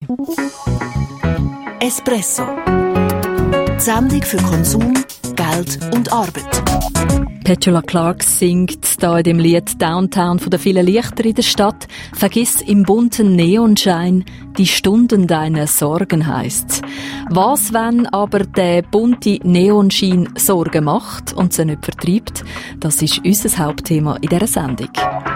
Espresso. Die Sendung für Konsum, Geld und Arbeit. Petula Clark singt da in dem Lied Downtown von den vielen Lichtern in der Stadt. Vergiss im bunten Neonschein die Stunden deiner Sorgen, heisst's. Was, wenn aber der bunte Neonschein Sorgen macht und sie nicht vertreibt? Das ist unser Hauptthema in dieser Sendung.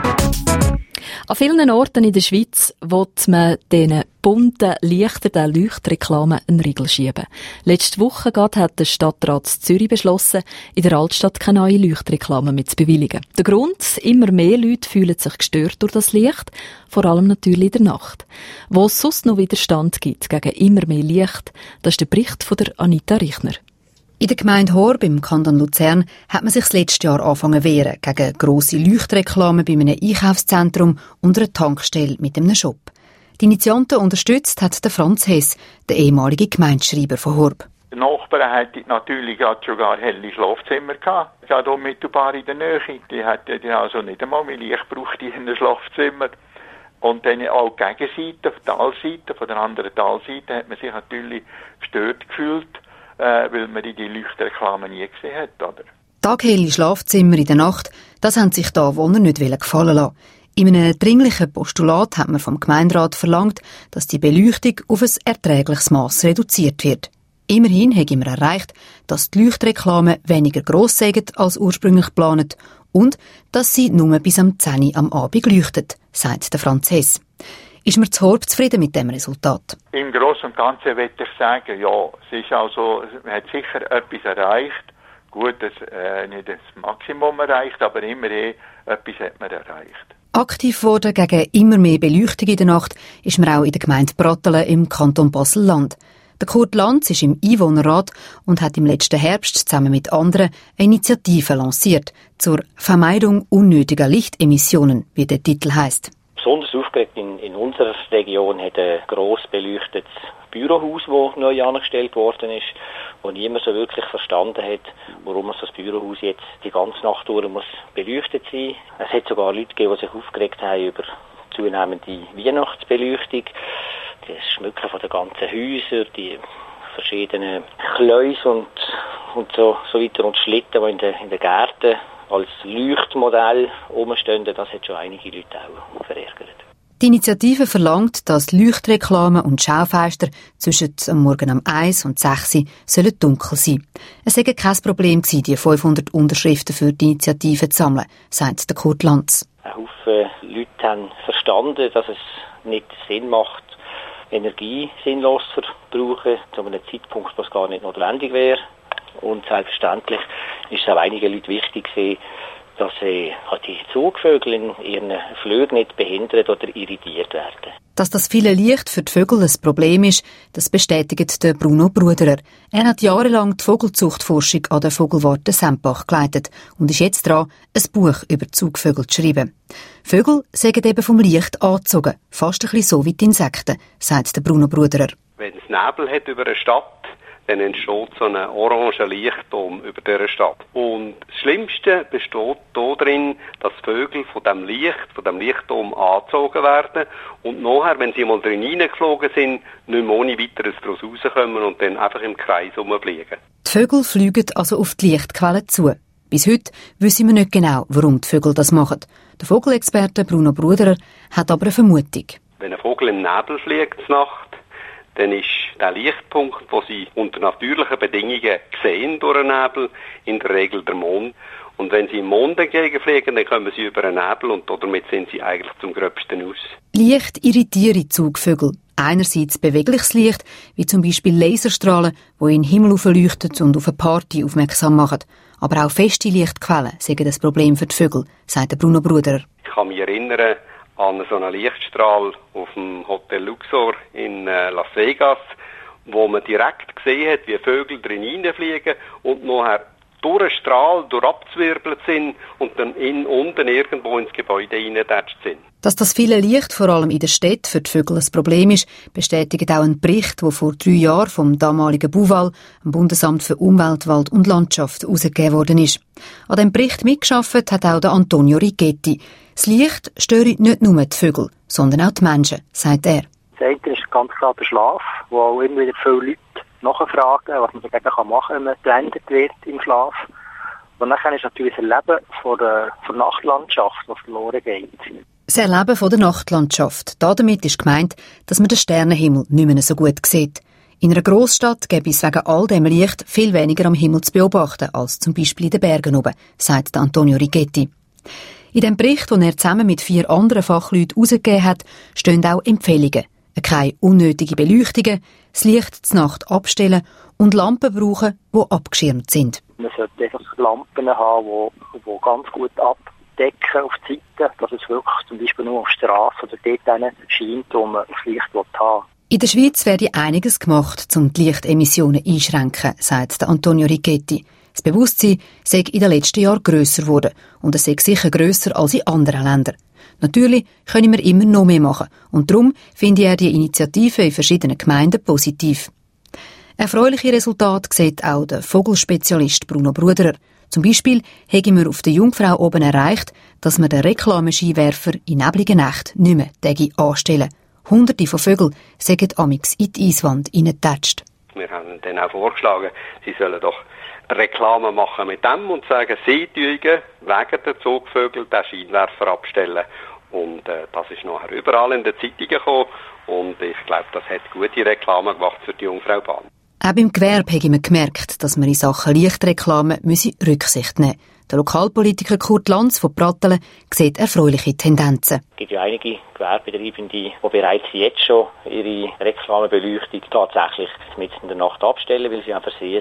An vielen Orten in der Schweiz will man diesen bunten Lichtern, der Leuchtreklamen, einen Riegel schieben. Letzte Woche hat der Stadtrat Zürich beschlossen, in der Altstadt keine neuen Leuchtreklamen mehr zu bewilligen. Der Grund: immer mehr Leute fühlen sich gestört durch das Licht, vor allem natürlich in der Nacht. Wo es sonst noch Widerstand gibt gegen immer mehr Licht, das ist der Bericht von der Anita Richner. In der Gemeinde Horb im Kanton Luzern hat man sich das letzte Jahr angefangen zu wehren gegen grosse Leuchtreklamen bei einem Einkaufszentrum und einer Tankstelle mit einem Shop. Die Initianten unterstützt hat der Franz Hess, der ehemalige Gemeindeschreiber von Horb. Die Nachbarn hatten natürlich sogar helle Schlafzimmer gehabt. Ich habe hier mittelbar in der Nähe. Die hatten also nicht einmal mehr Licht gebraucht in ihrem Schlafzimmer. Und dann auch die Gegenseite, auf der Talseite, von der anderen Talseite, hat man sich natürlich gestört gefühlt, weil man die Leuchtreklamen nie gesehen hat, oder? Taghelle Schlafzimmer in der Nacht, das haben sich die Anwohner nicht gefallen lassen. In einem dringlichen Postulat hat man vom Gemeinderat verlangt, dass die Beleuchtung auf ein erträgliches Mass reduziert wird. Immerhin hat man erreicht, dass die Leuchtreklamen weniger gross sind als ursprünglich geplant und dass sie nur bis am 10 Uhr am Abend leuchten, sagt der Franz Hess. Ist man zu Horb zufrieden mit dem Resultat? Im Großen und Ganzen würde ich sagen, ja, es ist also, man hat sicher etwas erreicht. Gut, nicht das Maximum erreicht, aber immerhin etwas hat man erreicht. Aktiv worden gegen immer mehr Beleuchtung in der Nacht ist man auch in der Gemeinde Brattelen im Kanton Basel-Land. Der Kurt Lanz ist im Einwohnerrat und hat im letzten Herbst zusammen mit anderen eine Initiative lanciert zur Vermeidung unnötiger Lichtemissionen, wie der Titel heisst. Besonders aufgeregt in unserer Region hat ein gross beleuchtetes Bürohaus, das neu angestellt worden ist, wo niemand so wirklich verstanden hat, warum das Bürohaus jetzt die ganze Nacht durch muss beleuchtet sein. Es hat sogar Leute gegeben, die sich aufgeregt haben über zunehmende Weihnachtsbeleuchtung, das Schmücken von den ganzen Häusern, die verschiedenen Schleuse und so weiter und Schlitten, die in den Gärten als Leuchtmodell rumstehen, das hat schon einige Leute auch verärgert. Die Initiative verlangt, dass Leuchtreklamen und Schaufenster zwischen am Morgen um 1 und 6 Uhr sollen dunkel sein. Es sei kein Problem gewesen, die 500 Unterschriften für die Initiative zu sammeln, sagt der Kurt Lanz. Ein Haufen Leute haben verstanden, dass es nicht Sinn macht, Energie sinnlos zu verbrauchen, zu einem Zeitpunkt, wo es gar nicht notwendig wäre. Und selbstverständlich ist es auch einigen Leuten wichtig gewesen, dass die Zugvögel in ihren Flügen nicht behindert oder irritiert werden. Dass das viele Licht für die Vögel ein Problem ist, das bestätigt der Bruno Bruderer. Er hat jahrelang die Vogelzuchtforschung an der Vogelwarte Sempach geleitet und ist jetzt dran, ein Buch über Zugvögel zu schreiben. Vögel sind eben vom Licht angezogen, fast ein bisschen so wie die Insekten, sagt der Bruno Bruderer. Wenn es Nebel hat über eine Stadt, dann entsteht so ein oranger Lichtdom über dieser Stadt. Und das Schlimmste besteht darin, dass Vögel von dem Lichtdom angezogen werden und nachher, wenn sie mal drin hineingeflogen sind, nicht mehr ohne weiteres daraus rauskommen und dann einfach im Kreis rumfliegen. Die Vögel fliegen also auf die Lichtquelle zu. Bis heute wissen wir nicht genau, warum die Vögel das machen. Der Vogelexperte Bruno Bruderer hat aber eine Vermutung. Wenn ein Vogel im Nebel fliegt Nacht, dann ist der Lichtpunkt, den sie unter natürlichen Bedingungen sehen durch den Nebel, in der Regel der Mond. Und wenn sie im Mond entgegenfliegen, dann kommen sie über den Nebel und damit sind sie eigentlich zum Gröbsten aus. Licht irritiert Zugvögel. Einerseits bewegliches Licht, wie zum Beispiel Laserstrahlen, die in den Himmel leuchten und auf eine Party aufmerksam machen. Aber auch feste Lichtquellen sind ein Problem für die Vögel, sagt der Bruno Bruderer. Ich kann mich erinnern an so einen Lichtstrahl auf dem Hotel Luxor in Las Vegas, wo man direkt gesehen hat, wie Vögel drin hineinfliegen und nachher durch den Strahl durchabzwirbelt sind und dann unten irgendwo ins Gebäude hineingetatscht sind. Dass das viele Licht vor allem in der Stadt für die Vögel ein Problem ist, bestätigt auch ein Bericht, der vor 3 Jahren vom damaligen BUWAL, dem Bundesamt für Umwelt, Wald und Landschaft, herausgegeben worden ist. An diesem Bericht mitgearbeitet hat auch der Antonio Rigetti. Das Licht störe nicht nur die Vögel, sondern auch die Menschen, sagt er. Das eine ist ganz klar der Schlaf, wo auch immer wieder viele Leute nachfragen, was man dagegen machen kann, wenn man geblendet wird im Schlaf. Und dann ist natürlich das Erleben von der Nachtlandschaft, was verloren geht. Das Erleben von der Nachtlandschaft. Damit ist gemeint, dass man den Sternenhimmel nicht mehr so gut sieht. In einer Grossstadt gäbe es wegen all dem Licht viel weniger am Himmel zu beobachten als zum Beispiel in den Bergen oben, sagt Antonio Righetti. In dem Bericht, den er zusammen mit 4 anderen Fachleuten herausgegeben hat, stehen auch Empfehlungen. Keine unnötige Beleuchtungen, das Licht zur Nacht abstellen und Lampen brauchen, die abgeschirmt sind. Man sollte einfach Lampen haben, die ganz gut abdecken auf die Seite, dass es wirklich zum Beispiel nur auf der Straße oder dort scheint, wo man das Licht haben will. In der Schweiz werde einiges gemacht, um die Lichtemissionen einzuschränken, sagt Antonio Righetti. Das Bewusstsein sei in den letzten Jahren grösser geworden und es sei sicher grösser als in anderen Ländern. Natürlich können wir immer noch mehr machen und darum finde er die Initiative in verschiedenen Gemeinden positiv. Erfreuliche Resultate sieht auch der Vogelspezialist Bruno Bruderer. Zum Beispiel haben wir auf der Jungfrau oben erreicht, dass wir den Reklameskiwerfer in nebligen Nächten nicht mehr täglich anstellen. Hunderte von Vögeln sind amix in die Eiswand hineingetatscht. Wir haben dann auch vorgeschlagen, sie sollen doch Reklame machen mit dem und sagen, sie tun wegen der Zugvögel den Scheinwerfer abstellen. Und das ist nachher überall in den Zeitungen gekommen und ich glaube, das hat gute Reklame gemacht für die Jungfraubahn. Auch beim Gewerbe haben wir gemerkt, dass wir in Sachen Lichtreklame Rücksicht nehmen müssen. Der Lokalpolitiker Kurt Lanz von Pratteln sieht erfreuliche Tendenzen. Es gibt ja einige Gewerbetreibende, die bereits jetzt schon ihre Reklamebeleuchtung tatsächlich mitten in der Nacht abstellen, weil sie einfach sehr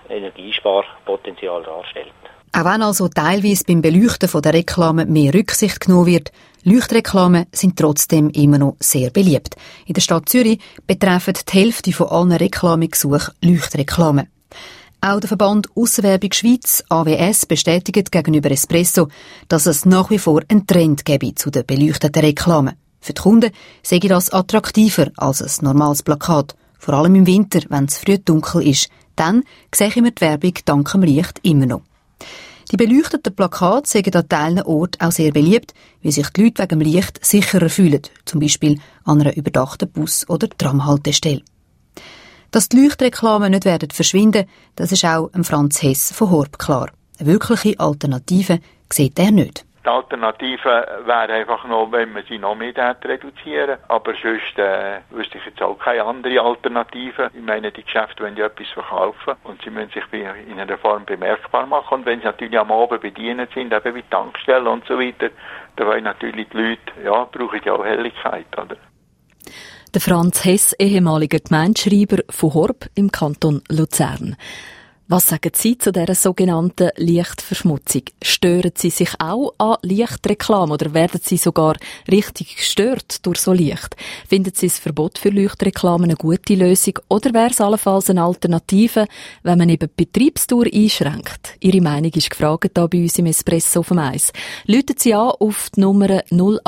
Energiesparpotenzial darstellt. Auch wenn also teilweise beim Beleuchten von der Reklame mehr Rücksicht genommen wird, Leuchtreklamen sind trotzdem immer noch sehr beliebt. In der Stadt Zürich betreffen die Hälfte von allen Reklamegesuchen Leuchtreklamen. Auch der Verband Aussenwerbung Schweiz, AWS, bestätigt gegenüber Espresso, dass es nach wie vor einen Trend gebe zu den beleuchteten Reklamen. Für die Kunden sei das attraktiver als ein normales Plakat. Vor allem im Winter, wenn es früh dunkel ist. Dann sehen wir die Werbung dank dem Licht immer noch. Die beleuchteten Plakate sind an Teilen Orten auch sehr beliebt, weil sich die Leute wegen dem Licht sicherer fühlen, zum Beispiel an einer überdachten Bus- oder Tramhaltestelle. Dass die Leuchtreklamen nicht werden verschwinden, das ist auch Franz Hess von Horb klar. Eine wirkliche Alternative sieht er nicht. Die Alternative wäre einfach noch, wenn man sie noch mehr reduzieren. Aber sonst wüsste ich jetzt auch keine andere Alternative. Ich meine, die Geschäfte wollen ja etwas verkaufen und sie müssen sich in einer Form bemerkbar machen. Und wenn sie natürlich am Abend bedient sind, eben wie Tankstellen und so weiter, dann wollen natürlich die Leute, brauchen ja auch Helligkeit, oder? Der Franz Hess, ehemaliger Gemeindeschreiber von Horb im Kanton Luzern. Was sagen Sie zu dieser sogenannten Lichtverschmutzung? Stören Sie sich auch an Lichtreklame oder werden Sie sogar richtig gestört durch so Licht? Finden Sie das Verbot für Leuchtreklame eine gute Lösung oder wäre es allenfalls eine Alternative, wenn man eben die Betriebsdauer einschränkt? Ihre Meinung ist gefragt hier bei uns im Espresso vom Eis. Läuten Sie an auf die Nummer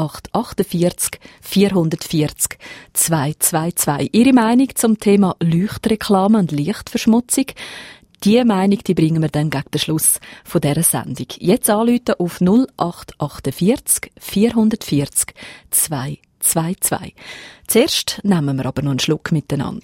0848 440 222. Ihre Meinung zum Thema Leuchtreklame und Lichtverschmutzung? Die Meinung, die bringen wir dann gegen den Schluss von dieser Sendung. Jetzt anrufen auf 0848 440 222. Zuerst nehmen wir aber noch einen Schluck miteinander.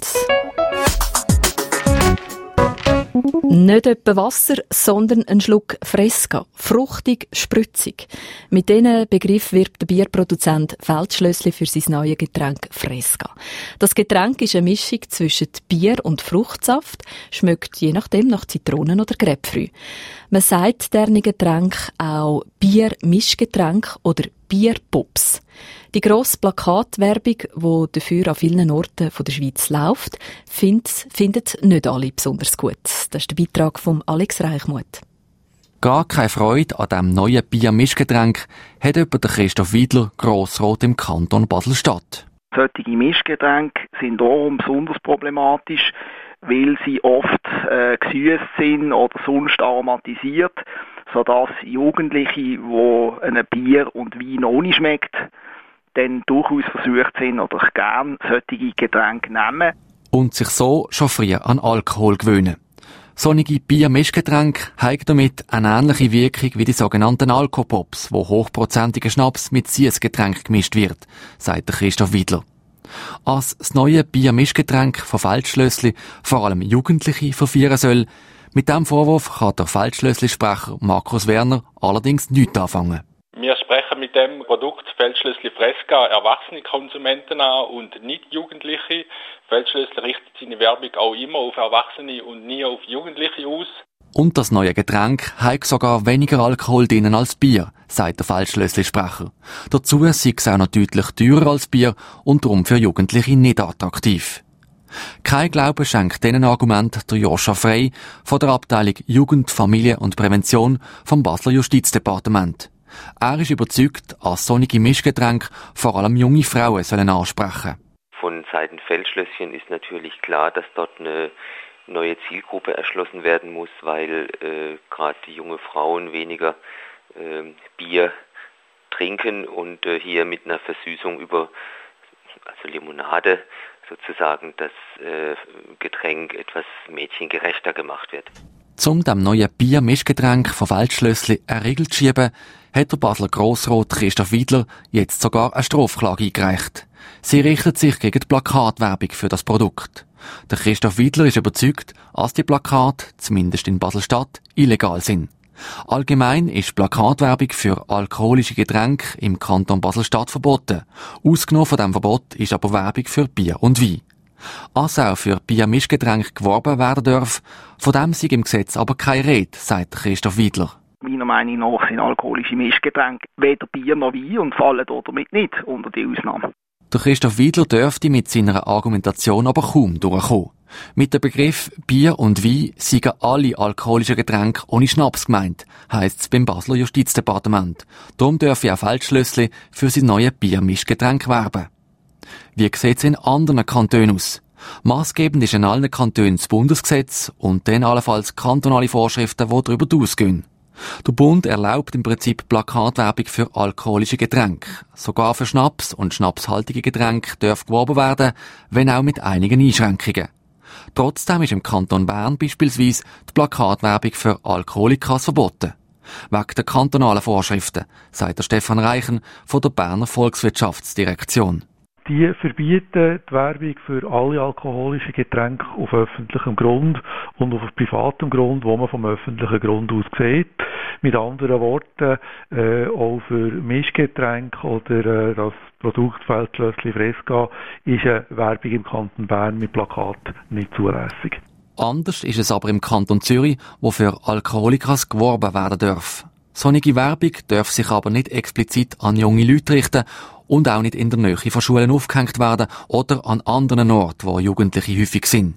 Nicht etwa Wasser, sondern ein Schluck Fresca. Fruchtig, spritzig. Mit diesen Begriff wirbt der Bierproduzent Feldschlössli für sein neues Getränk Fresca. Das Getränk ist eine Mischung zwischen Bier und Fruchtsaft, schmeckt je nachdem nach Zitronen oder Grapefruit. Man sagt deren Getränk auch Bier-Mischgetränk oder Bierpups. Die grosse Plakatwerbung, die dafür an vielen Orten der Schweiz läuft, findet nicht alle besonders gut. Das ist der Beitrag von Alex Reichmuth. Gar keine Freude an diesem neuen Bier-Mischgetränk hat etwa der Christoph Wiedler, Grossrat im Kanton Basel-Stadt. Solche Mischgetränke sind darum besonders problematisch, weil sie oft gesüßt sind oder sonst aromatisiert, sodass Jugendliche, die ein Bier und Wein ohne schmeckt, dann durchaus versucht sind oder gerne solche Getränke nehmen. Und sich so schon früh an Alkohol gewöhnen. Solche Bier-Mischgetränke haben damit eine ähnliche Wirkung wie die sogenannten Alkopops, wo hochprozentiger Schnaps mit Süßgetränk gemischt wird, sagt der Christoph Wiedler. Als das neue Bier-Mischgetränk von Feldschlössli vor allem Jugendliche verführen soll, mit diesem Vorwurf kann der Feldschlössli-Sprecher Markus Werner allerdings nichts anfangen. Wir sprechen mit dem Produkt Feldschlössli Fresca erwachsene Konsumenten an und nicht Jugendliche. Feldschlössli richtet seine Werbung auch immer auf Erwachsene und nie auf Jugendliche aus. Und das neue Getränk hat sogar weniger Alkohol drin als Bier, sagt der Feldschlössli-Sprecher. Dazu sei es auch noch deutlich teurer als Bier und darum für Jugendliche nicht attraktiv. Kein Glaube schenkt diesen Argument der Joscha Frey von der Abteilung Jugend, Familie und Prävention vom Basler Justizdepartement. Er ist überzeugt, als solche Mischgetränke vor allem junge Frauen sollen ansprechen. Von Seiten Feldschlösschen ist natürlich klar, dass dort eine neue Zielgruppe erschlossen werden muss, weil gerade die junge Frauen weniger Bier trinken und hier mit einer Versüßung über Limonade sozusagen das Getränk etwas mädchengerechter gemacht wird. Um dem neuen Bier-Mischgetränk von Feldschlössli eine Regel zu schieben, hat der Basler Grossrat Christoph Wiedler jetzt sogar eine Strafklage eingereicht. Sie richtet sich gegen die Plakatwerbung für das Produkt. Der Christoph Wiedler ist überzeugt, dass die Plakate, zumindest in Basel-Stadt, illegal sind. Allgemein ist Plakatwerbung für alkoholische Getränke im Kanton Basel-Stadt verboten. Ausgenommen von diesem Verbot ist aber Werbung für Bier und Wein. Als auch für Bier-Mischgetränke geworben werden darf, von dem sei im Gesetz aber keine Rede, sagt Christoph Wiedler. Meiner Meinung nach sind alkoholische Mischgetränke weder Bier noch Wein und fallen damit nicht unter die Ausnahme. Der Christoph Wiedler dürfte mit seiner Argumentation aber kaum durchkommen. Mit dem Begriff Bier und Wein seien alle alkoholischen Getränke ohne Schnaps gemeint, heisst es beim Basler Justizdepartement. Darum dürfe auch Feldschlössli für sein neues Bier-Mischgetränk werben. Wie sieht es in anderen Kantonen aus? Massgebend ist in allen Kantonen das Bundesgesetz und dann allenfalls kantonale Vorschriften, die darüber ausgehen. Der Bund erlaubt im Prinzip Plakatwerbung für alkoholische Getränke. Sogar für Schnaps und schnapshaltige Getränke dürfen geworben werden, wenn auch mit einigen Einschränkungen. Trotzdem ist im Kanton Bern beispielsweise die Plakatwerbung für Alkoholikas verboten. Wegen der kantonalen Vorschriften, sagt der Stefan Reichen von der Berner Volkswirtschaftsdirektion. Die verbieten die Werbung für alle alkoholischen Getränke auf öffentlichem Grund und auf privatem Grund, wo man vom öffentlichen Grund aus sieht. Mit anderen Worten, auch für Mischgetränke oder das Produkt Feldschlössli Fresca ist eine Werbung im Kanton Bern mit Plakat nicht zulässig. Anders ist es aber im Kanton Zürich, wo für Alkoholikas geworben werden darf. Solche Werbung darf sich aber nicht explizit an junge Leute richten und auch nicht in der Nähe von Schulen aufgehängt werden oder an anderen Orten, wo Jugendliche häufig sind.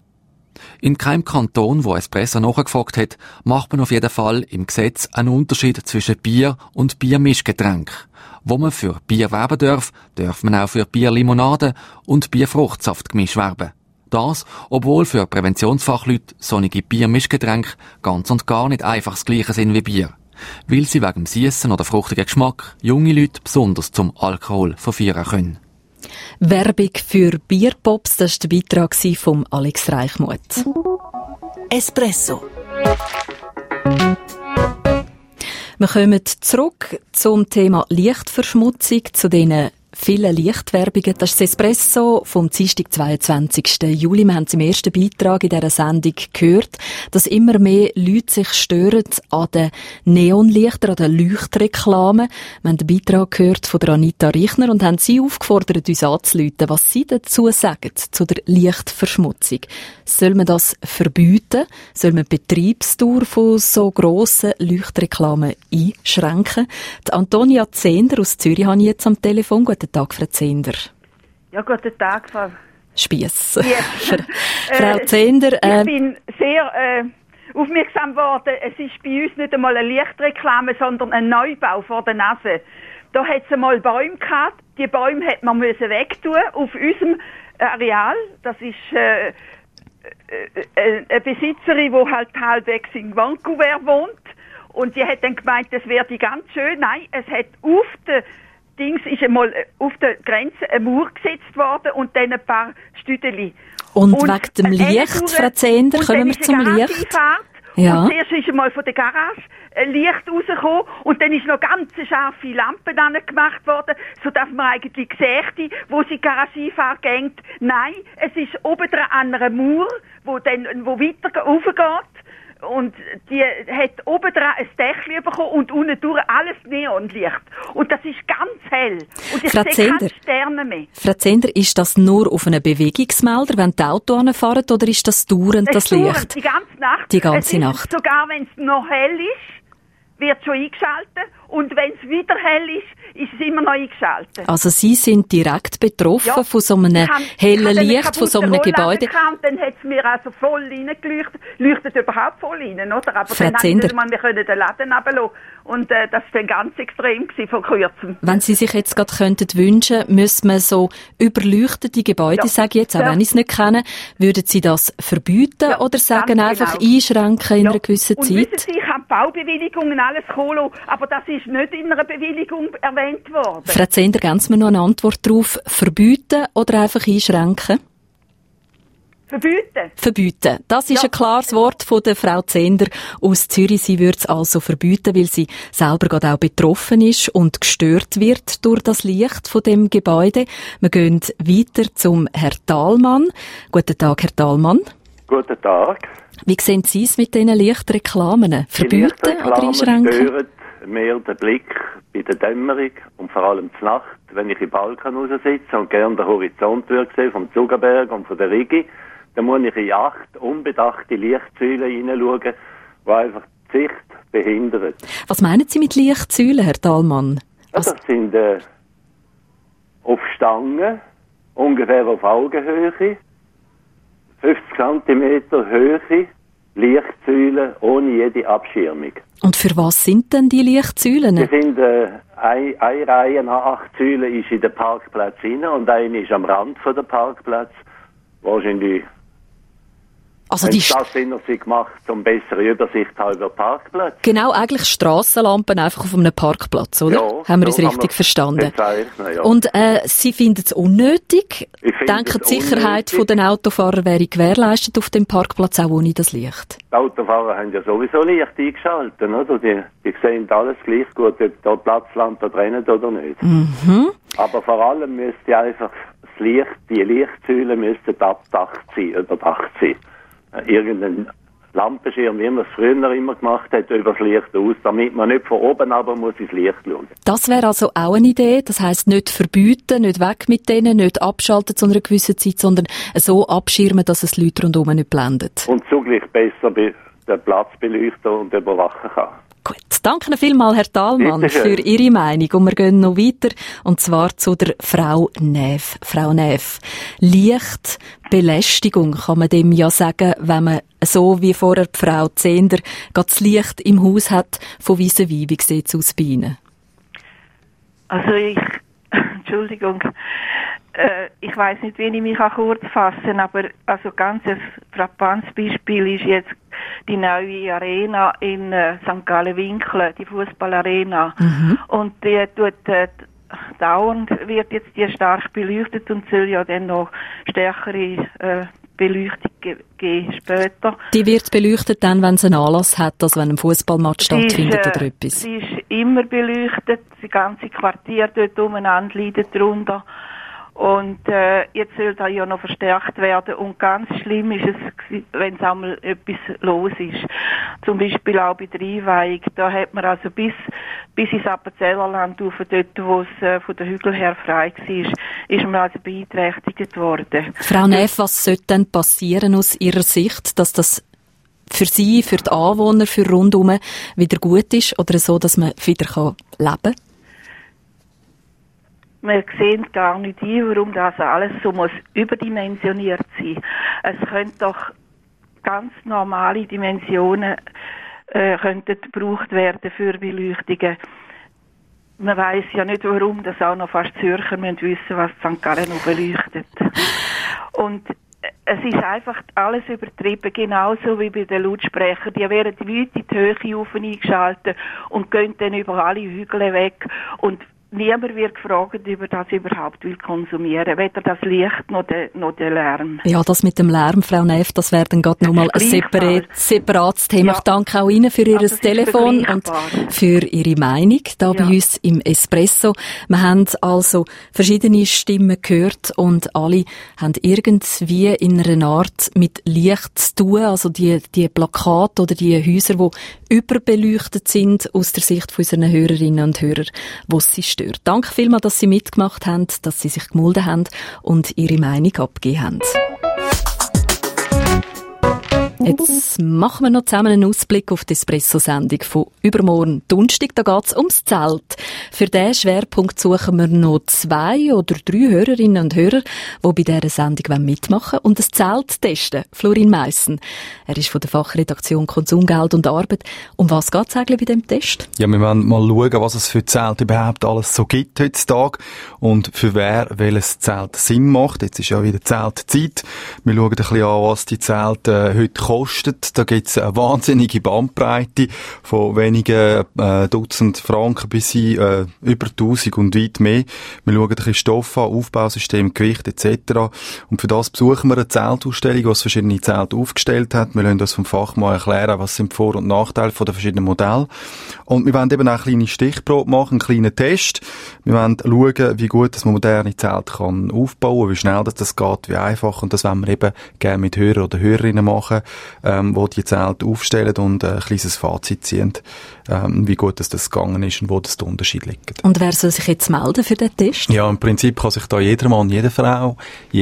In keinem Kanton, wo Espresso nachgefragt hat, macht man auf jeden Fall im Gesetz einen Unterschied zwischen Bier und Biermischgetränk. Wo man für Bier werben darf man auch für Bierlimonade und Bierfruchtsaftgemisch werben. Das, obwohl für Präventionsfachleute solche Biermischgetränke ganz und gar nicht einfach das Gleiche sind wie Bier. Weil sie wegen dem süßen oder fruchtigen Geschmack junge Leute besonders zum Alkohol verführen können. Werbung für Bierpops, das war der Beitrag von Alex Reichmuth. Espresso. Wir kommen zurück zum Thema Lichtverschmutzung, zu diesen vielen Lichtwerbungen. Das ist das Espresso vom Dienstag, 22. Juli. Wir haben es im ersten Beitrag in dieser Sendung gehört, dass immer mehr Leute sich stören an den Neonlichtern, an den Leuchtreklamen. Wir haben den Beitrag gehört von der Anita Reichner und haben sie aufgefordert, uns anzurufen, was sie dazu sagen, zu der Lichtverschmutzung. Soll man das verbieten? Soll man die Betriebsdauer von so grossen Leuchtreklamen einschränken? Die Antonia Zehnder aus Zürich habe ich jetzt am Telefon. Guten Tag, Frau Zehnder. Ja, guten Tag, Frau Spiess. Ja. Frau Zehnder. Ich bin sehr aufmerksam geworden. Es ist bei uns nicht einmal eine Lichtreklame, sondern ein Neubau vor der Nase. Da hat es einmal Bäume gehabt. Die Bäume hat man müssen wegtun auf unserem Areal. Das ist eine Besitzerin, die halt halbwegs in Vancouver wohnt. Und die hat dann gemeint, das wäre ganz schön. Nein, es hat auf der Dings ist einmal auf der Grenze eine Mauer gesetzt worden und dann ein paar Stüdeli. Und wegen dem Licht, Frau Zehnder, kommen wir zum Licht. Ja. Und zuerst ist einmal von der Garage Licht rausgekommen und dann ist noch ganz scharfe Lampen gemacht worden, sodass man eigentlich sieht, wo sie die Garagefahrt geht. Nein, es ist oben dran an einer Mauer, wo weiter raufgeht. Und die hat oben dran ein Dächchen bekommen und unten durch alles Neonlicht. Und das ist ganz hell. Und ich sehe keine Sterne mehr. Frau Zender, ist das nur auf einem Bewegungsmelder, wenn die Autos anfahren, oder ist das dauernd das Licht? Die ganze Nacht. Die ganze Nacht. Sogar wenn es noch hell ist, wird schon eingeschaltet. Und wenn es wieder hell ist es immer noch eingeschaltet. Also Sie sind direkt betroffen von so einem hellen Licht, von so einem Gebäude. Und dann hat es mir also voll reingeleuchtet. Leuchtet überhaupt voll rein, oder? Aber Frau dann Zender, wir können den Laden runterlassen. Und das war dann ganz extrem vor kurzem. Wenn Sie sich jetzt gerade wünschen könnten, müsste man so überleuchtete Gebäude, sage ich jetzt, auch wenn ich es nicht kenne, würden Sie das verbieten oder sagen einfach einschränken in einer gewissen Zeit? Und wissen Sie, ich habe Baubewilligungen alles geholt, aber das ist nicht in einer Bewilligung erwähnt worden. Frau Zender, geben Sie mir noch eine Antwort darauf. Verbieten oder einfach einschränken? Verbieten. Verbieten. Das ist ein klares Wort von der Frau Zender aus Zürich. Sie würde es also verbieten, weil sie selber gerade auch betroffen ist und gestört wird durch das Licht von dem Gebäude. Wir gehen weiter zum Herrn Thalmann. Guten Tag, Herr Thalmann. Guten Tag. Wie sehen Sie es mit diesen Lichtreklamen? Verbieten oder einschränken? Stören mir den Blick bei der Dämmerung und vor allem zur Nacht, wenn ich im Balkan raussitze und gerne den Horizont sehen vom Zugerberg und von der Rigi, dann muss ich in 8 unbedachte Lichtsäulen hineinschauen, die einfach die Sicht behindern. Was meinen Sie mit Lichtsäulen, Herr Thalmann? Ja, das sind auf Stangen, ungefähr auf Augenhöhe, 50 cm Höhe, Lichtsäulen ohne jede Abschirmung. Und für was sind denn die Lichtsäulen? Die sind eine Reihe nach 8 Säulen ist in den Parkplatz rein und eine ist am Rand von der Parkplatz. Wahrscheinlich also das sind sie gemacht, um bessere Übersicht zu haben über den Parkplatz. Genau, eigentlich Strassenlampen einfach auf einem Parkplatz, oder? Ja, haben wir uns richtig verstanden? Ja. Und Sie finden es unnötig? Denken die Sicherheit der Autofahrer wäre gewährleistet auf dem Parkplatz, auch ohne das Licht? Die Autofahrer haben ja sowieso Licht eingeschaltet, oder? Die sehen alles gleich gut, ob da Platzlampen brennen oder nicht. Mhm. Aber vor allem müsste einfach das Licht, die Lichtsäulen müssten abdacht sein, überdacht sein. Irgendein Lampenschirm, wie man es früher immer gemacht hat, über das Licht aus, damit man nicht von oben aber muss ins Licht schauen. Das wäre also auch eine Idee. Das heisst, nicht verbieten, nicht weg mit denen, nicht abschalten zu einer gewissen Zeit, sondern so abschirmen, dass es Leute rundherum nicht blendet. Und zugleich besser den Platz beleuchten und überwachen kann. Gut, danke vielmals, Herr Thalmann, für Ihre Meinung. Und wir gehen noch weiter, und zwar zu der Frau Neff. Frau Neff, Lichtbelästigung kann man dem ja sagen, wenn man so wie vorher die Frau Zender das Licht im Haus hat von vis-à-vis. Wie sieht es aus bei Ihnen? Also Entschuldigung, ich weiss nicht, wie ich mich kurz fassen kann, aber also ganz ein frappantes Beispiel ist jetzt die neue Arena in St. Gallen-Winklen, die Fußballarena. Mhm. Und die tut dauernd wird jetzt die stark beleuchtet und soll ja dann noch stärkere Beleuchtung geben später. Die wird beleuchtet dann, wenn es einen Anlass hat, als wenn ein Fußballmatch stattfindet oder etwas? Sie ist immer beleuchtet, das ganze Quartier dort umeinander leidet darunter. Und jetzt soll das ja noch verstärkt werden. Und ganz schlimm ist es, wenn es einmal etwas los ist. Zum Beispiel auch bei der Einweihung. Da hat man also bis ins Appenzellerland rauf, dort wo es von der Hügel her frei war, ist man also beeinträchtigt worden. Frau Neff, was sollte denn passieren aus Ihrer Sicht, dass das für Sie, für die Anwohner, für rundherum wieder gut ist oder so, dass man wieder leben kann? Wir sehen gar nicht ein, warum das alles so muss überdimensioniert sein. Es könnte doch ganz normale Dimensionen könnten gebraucht werden für Beleuchtungen. Man weiss ja nicht, warum das auch noch fast Zürcher müssen wissen, was St. Gallen noch beleuchtet. Und es ist einfach alles übertrieben, genauso wie bei den Lautsprechern. Die werden weit in die Höhe auf eingeschaltet und gehen dann über alle Hügel weg und niemand wird gefragt, ob er das überhaupt will konsumieren, weder das Licht noch der Lärm. Ja, das mit dem Lärm, Frau Neff, das wäre dann gerade nochmal ein separates Thema. Ja. Ich danke auch Ihnen für Ihr Telefon und für Ihre Meinung da bei uns im Espresso. Wir haben also verschiedene Stimmen gehört und alle haben irgendwie in einer Art mit Licht zu tun, also die Plakate oder die Häuser, die überbeleuchtet sind aus der Sicht von unseren Hörerinnen und Hörern, wo sie stört. Danke vielmals, dass Sie mitgemacht haben, dass Sie sich gemolden haben und Ihre Meinung abgegeben haben. Jetzt machen wir noch zusammen einen Ausblick auf die Espresso-Sendung von übermorgen Donnerstag. Da geht es ums Zelt. Für diesen Schwerpunkt suchen wir noch 2 oder 3 Hörerinnen und Hörer, die bei dieser Sendung mitmachen wollen und das Zelt testen. Florin Meissen. Er ist von der Fachredaktion Konsum, Geld und Arbeit. Um was geht es eigentlich bei diesem Test? Ja, wir wollen mal schauen, was es für Zelte überhaupt alles so gibt heutzutage und für wer welches Zelt Sinn macht. Jetzt ist ja wieder Zeltzeit. Wir schauen ein bisschen an, was die Zelte heute kostet. Da gibt es eine wahnsinnige Bandbreite von wenigen Dutzend Franken bis hin über 1000 und weit mehr. Wir schauen ein bisschen Stoff an, Aufbausystem, Gewicht etc. Und für das besuchen wir eine Zeltausstellung, die verschiedene Zelte aufgestellt hat. Wir lassen das vom Fachmann erklären, was sind Vor- und Nachteile von den verschiedenen Modellen. Und wir wollen eben auch eine kleine Stichprobe machen, einen kleinen Test. Wir wollen schauen, wie gut das moderne Zelt kann aufbauen, wie schnell das geht, wie einfach. Und das wollen wir eben gerne mit Hörern oder Hörerinnen machen, wo die Zelte aufstellen und ein kleines Fazit ziehen, wie gut das gegangen ist und wo das der Unterschied liegt. Und wer soll sich jetzt melden für den Test? Ja, im Prinzip kann sich da jeder Mann, jede Frau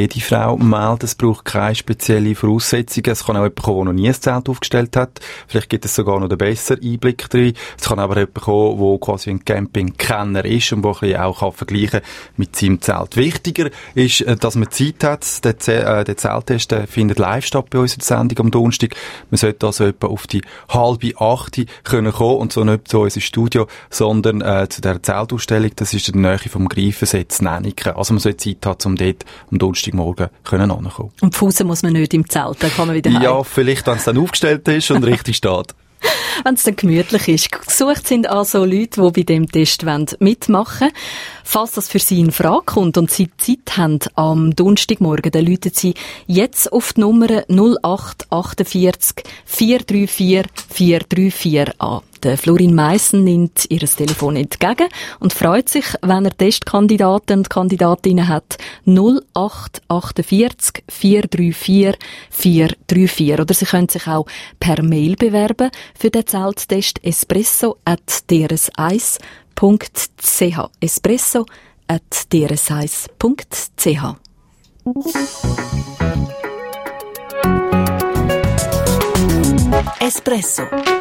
melden. Es braucht keine speziellen Voraussetzungen. Es kann auch jemand kommen, der noch nie ein Zelt aufgestellt hat. Vielleicht gibt es sogar noch einen besseren Einblick drin. Es kann aber jemand kommen, der quasi ein Campingkenner ist und der ein bisschen auch vergleichen mit seinem Zelt. Wichtiger ist, dass man Zeit hat. Der Zelttest findet live statt bei uns in der Sendung am Donnerstag. Man sollte also etwa auf die 7:30 kommen und so nicht zu uns ins Studio, sondern zu der Zeltausstellung. Das ist in der Nähe vom Greifensee in Nenneken. Also man sollte Zeit haben, um dort am Donnerstagmorgen hinzukommen. Und pfusen muss man nicht im Zelt, dann kann man wieder heim. Ja, vielleicht, wenn es dann aufgestellt ist und richtig steht. Wenn es dann gemütlich ist. Gesucht sind also Leute, die bei diesem Test mitmachen wollen. Falls das für Sie in Frage kommt und Sie Zeit haben am Donnerstagmorgen, dann rufen Sie jetzt auf die Nummer 0848 434 434 an. Der Florin Meissen nimmt Ihr Telefon entgegen und freut sich, wenn er Testkandidaten und Kandidatinnen hat. 0848 434 434. Oder Sie können sich auch per Mail bewerben für den Zelttest espresso@drs1.ch. espresso@drs1.ch. Espresso.